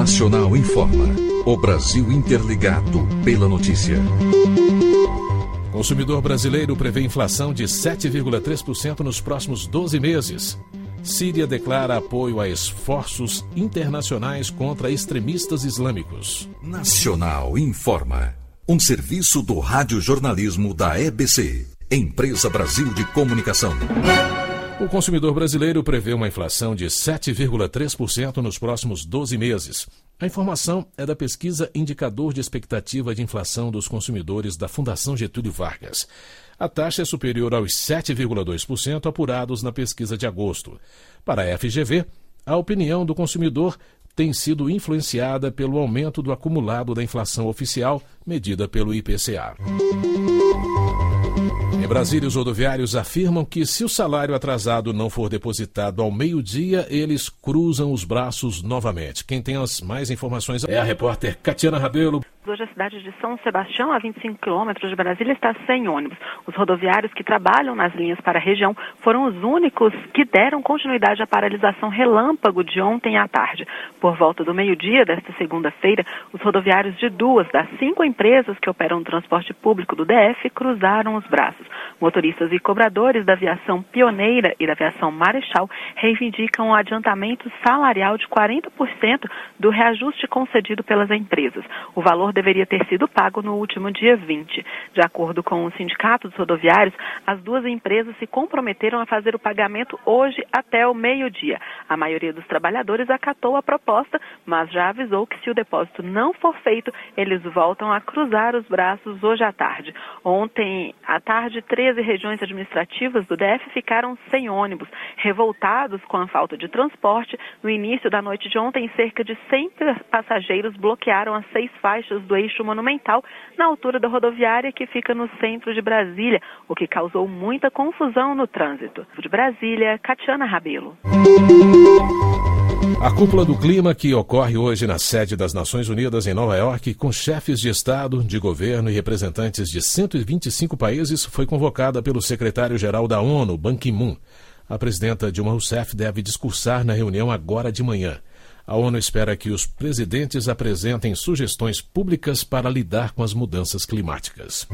Nacional informa. O Brasil interligado pela notícia. O consumidor brasileiro prevê inflação de 7,3% nos próximos 12 meses. Síria declara apoio a esforços internacionais contra extremistas islâmicos. Nacional informa. Um serviço do radiojornalismo da EBC, Empresa Brasil de Comunicação. O consumidor brasileiro prevê uma inflação de 7,3% nos próximos 12 meses. A informação é da pesquisa Indicador de Expectativa de Inflação dos Consumidores da Fundação Getúlio Vargas. A taxa é superior aos 7,2% apurados na pesquisa de agosto. Para a FGV, a opinião do consumidor tem sido influenciada pelo aumento do acumulado da inflação oficial, medida pelo IPCA. Em Brasília, os rodoviários afirmam que, se o salário atrasado não for depositado ao meio-dia, eles cruzam os braços novamente. Quem tem as mais informações é a repórter Catiana Rabelo. Hoje a cidade de São Sebastião, a 25 quilômetros de Brasília, está sem ônibus. Os rodoviários que trabalham nas linhas para a região foram os únicos que deram continuidade à paralisação relâmpago de ontem à tarde. Por volta do meio-dia desta segunda-feira, os rodoviários de 2 das 5 empresas que operam o transporte público do DF cruzaram os braços. Motoristas e cobradores da aviação Pioneira e da aviação Marechal reivindicam um adiantamento salarial de 40% do reajuste concedido pelas empresas. O valor deveria ter sido pago no último dia 20. De acordo com o Sindicato dos Rodoviários, as duas empresas se comprometeram a fazer o pagamento hoje até o meio-dia. A maioria dos trabalhadores acatou a proposta, mas já avisou que se o depósito não for feito, eles voltam a cruzar os braços hoje à tarde. Ontem à tarde, 13 regiões administrativas do DF ficaram sem ônibus. Revoltados com a falta de transporte, no início da noite de ontem, cerca de 100 passageiros bloquearam as 6 faixas do eixo monumental na altura da rodoviária que fica no centro de Brasília, o que causou muita confusão no trânsito. De Brasília, Catiana Rabelo. A cúpula do clima, que ocorre hoje na sede das Nações Unidas em Nova York, com chefes de Estado, de governo e representantes de 125 países, foi convocada pelo secretário-geral da ONU, Ban Ki-moon. A presidenta Dilma Rousseff deve discursar na reunião agora de manhã. A ONU espera que os presidentes apresentem sugestões públicas para lidar com as mudanças climáticas.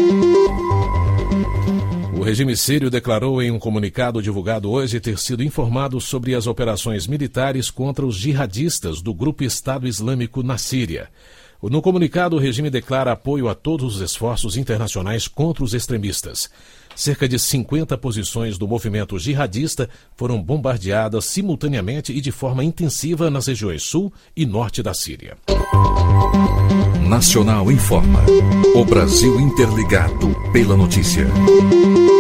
O regime sírio declarou em um comunicado divulgado hoje ter sido informado sobre as operações militares contra os jihadistas do grupo Estado Islâmico na Síria. No comunicado, o regime declara apoio a todos os esforços internacionais contra os extremistas. Cerca de 50 posições do movimento jihadista foram bombardeadas simultaneamente e de forma intensiva nas regiões sul e norte da Síria. Nacional informa. O Brasil interligado pela notícia.